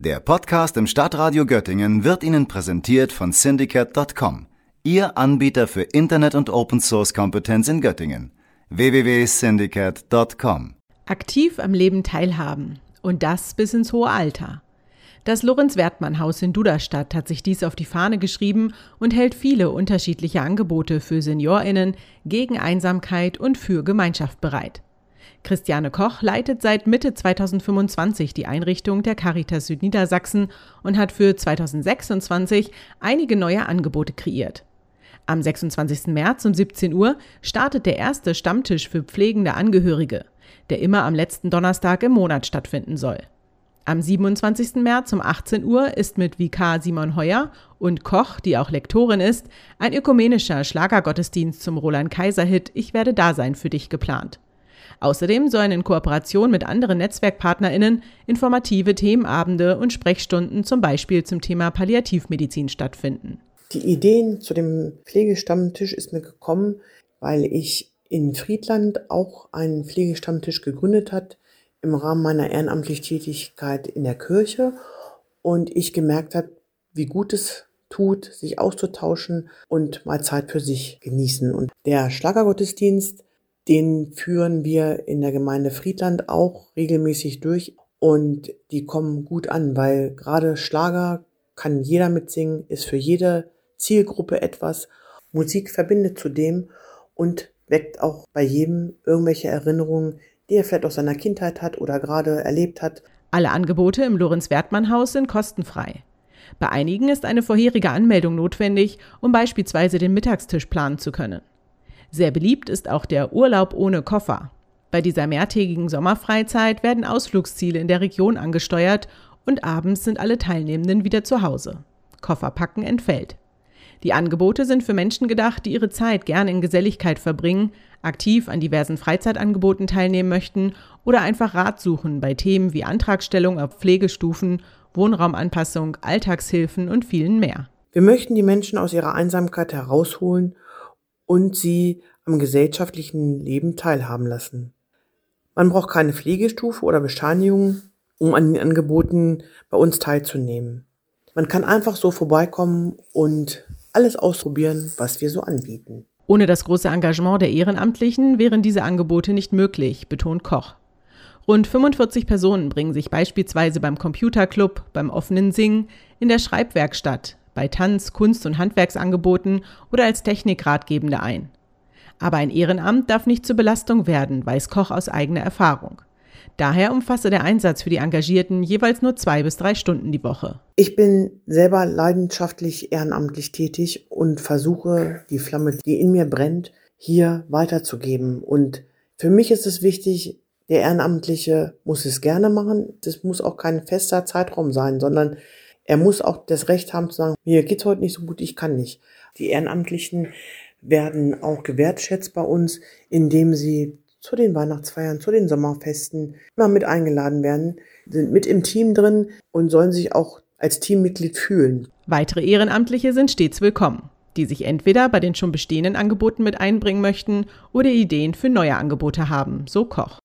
Der Podcast im Stadtradio Göttingen wird Ihnen präsentiert von Syndicate.com, Ihr Anbieter für Internet- und Open-Source-Kompetenz in Göttingen. www.syndicate.com. Aktiv am Leben teilhaben. Und das bis ins hohe Alter. Das Lorenz-Wertmann-Haus in Duderstadt hat sich dies auf die Fahne geschrieben und hält viele unterschiedliche Angebote für SeniorInnen gegen Einsamkeit und für Gemeinschaft bereit. Christiane Koch leitet seit Mitte 2025 die Einrichtung der Caritas Südniedersachsen und hat für 2026 einige neue Angebote kreiert. Am 26. März um 17 Uhr startet der erste Stammtisch für pflegende Angehörige, der immer am letzten Donnerstag im Monat stattfinden soll. Am 27. März um 18 Uhr ist mit Vikar Simon Heuer und Koch, die auch Lektorin ist, ein ökumenischer Schlagergottesdienst zum Roland-Kaiser-Hit Ich werde da sein für dich geplant. Außerdem sollen in Kooperation mit anderen NetzwerkpartnerInnen informative Themenabende und Sprechstunden zum Beispiel zum Thema Palliativmedizin stattfinden. Die Ideen zu dem Pflegestammtisch ist mir gekommen, weil ich in Friedland auch einen Pflegestammtisch gegründet habe im Rahmen meiner ehrenamtlichen Tätigkeit in der Kirche und ich gemerkt habe, wie gut es tut, sich auszutauschen und mal Zeit für sich genießen. Und der Schlagergottesdienst, den führen wir in der Gemeinde Friedland auch regelmäßig durch und die kommen gut an, weil gerade Schlager kann jeder mitsingen, ist für jede Zielgruppe etwas. Musik verbindet zudem und weckt auch bei jedem irgendwelche Erinnerungen, die er vielleicht aus seiner Kindheit hat oder gerade erlebt hat. Alle Angebote im Lorenz-Wertmann-Haus sind kostenfrei. Bei einigen ist eine vorherige Anmeldung notwendig, um beispielsweise den Mittagstisch planen zu können. Sehr beliebt ist auch der Urlaub ohne Koffer. Bei dieser mehrtägigen Sommerfreizeit werden Ausflugsziele in der Region angesteuert und abends sind alle Teilnehmenden wieder zu Hause. Kofferpacken entfällt. Die Angebote sind für Menschen gedacht, die ihre Zeit gern in Geselligkeit verbringen, aktiv an diversen Freizeitangeboten teilnehmen möchten oder einfach Rat suchen bei Themen wie Antragstellung auf Pflegestufen, Wohnraumanpassung, Alltagshilfen und vielen mehr. Wir möchten die Menschen aus ihrer Einsamkeit herausholen und sie am gesellschaftlichen Leben teilhaben lassen. Man braucht keine Pflegestufe oder Bescheinigung, um an den Angeboten bei uns teilzunehmen. Man kann einfach so vorbeikommen und alles ausprobieren, was wir so anbieten. Ohne das große Engagement der Ehrenamtlichen wären diese Angebote nicht möglich, betont Koch. Rund 45 Personen bringen sich beispielsweise beim Computerclub, beim offenen Singen, in der Schreibwerkstatt, bei Tanz-, Kunst- und Handwerksangeboten oder als Technikratgebende ein. Aber ein Ehrenamt darf nicht zur Belastung werden, weiß Koch aus eigener Erfahrung. Daher umfasse der Einsatz für die Engagierten jeweils nur 2 bis 3 Stunden die Woche. Ich bin selber leidenschaftlich ehrenamtlich tätig und versuche, die Flamme, die in mir brennt, hier weiterzugeben. Und für mich ist es wichtig, der Ehrenamtliche muss es gerne machen. Das muss auch kein fester Zeitraum sein, sondern er muss auch das Recht haben zu sagen, mir geht's heute nicht so gut, ich kann nicht. Die Ehrenamtlichen werden auch gewertschätzt bei uns, indem sie zu den Weihnachtsfeiern, zu den Sommerfesten immer mit eingeladen werden, sind mit im Team drin und sollen sich auch als Teammitglied fühlen. Weitere Ehrenamtliche sind stets willkommen, die sich entweder bei den schon bestehenden Angeboten mit einbringen möchten oder Ideen für neue Angebote haben, so Koch.